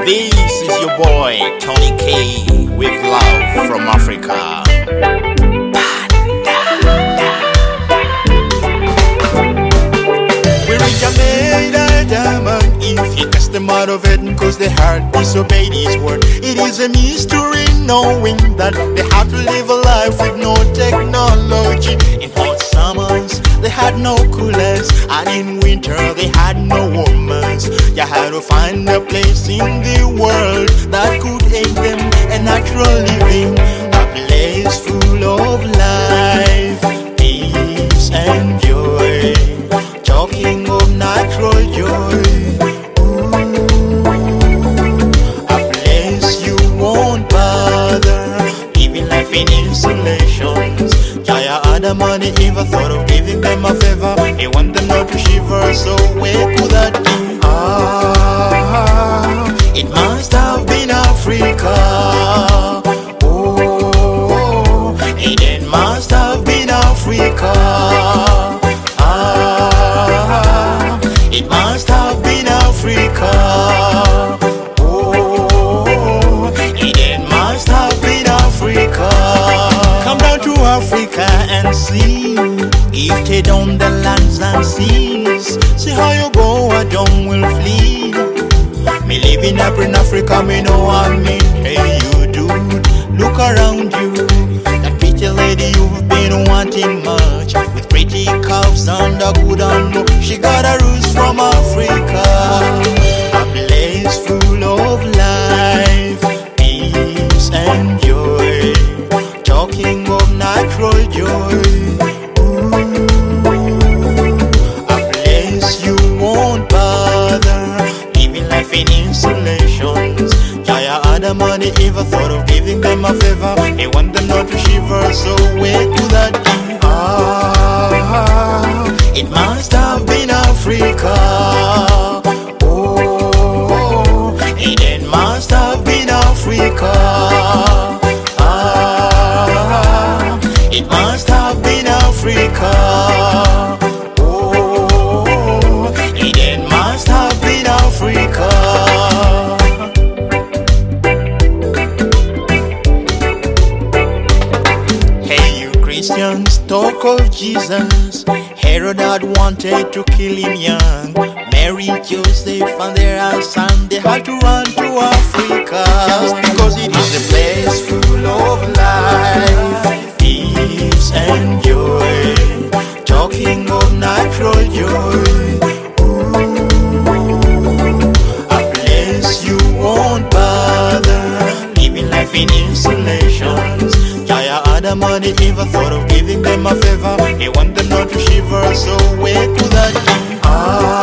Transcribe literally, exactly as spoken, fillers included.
This is your boy Tony K with love from Africa. We reach a made a diamond if he cast them out of heaven, cause their heart disobeyed his word. It is a mystery knowing that they have to live a life with no technology. In hot summers they had no coolers, and in winter they had no warmers. You had to find a place in the world that could aid them a natural living, a place full of life, peace and joy. Talking of natural joy, ooh, a place you won't bother, living life in insulations. Jaya Adam and Eve thought of giving them a favor. They want them not to shiver, so where could that be? Ah, it must have been Africa. Oh, it must have been Africa. Ah, it must have been Africa. Oh, it must have been Africa. Come down to Africa and see, if they down the lands and seas. See how you go, a down will flee. Me living up in Africa, me know I mean. Hey you dude, look around you. That pretty lady you've been wanting much, with pretty curves and a good and low. She got her roots from Africa, a place full of life, peace and joy. Talking of natural joy, ooh, a place you won't bother, living life in insulations. Jaya Adam and Eve thought of giving them a favor. They want them not to shiver, so where could that be? Ah, it must have been Africa. Oh, it must have been Africa. Ah, it must have been Africa. Oh, it must have been Africa. Hey you Christians, talk of Jesus. Herod had wanted to kill him young. Mary, Joseph and their son, they had to run to Africa, just because it is a place full of life, peace and joy. Talking of natural joy, ooh, a place you won't bother, living life in insulations. Jaya Adam and Eve thought of giving them a favor. They want them not to shiver, so where could that be? Ah,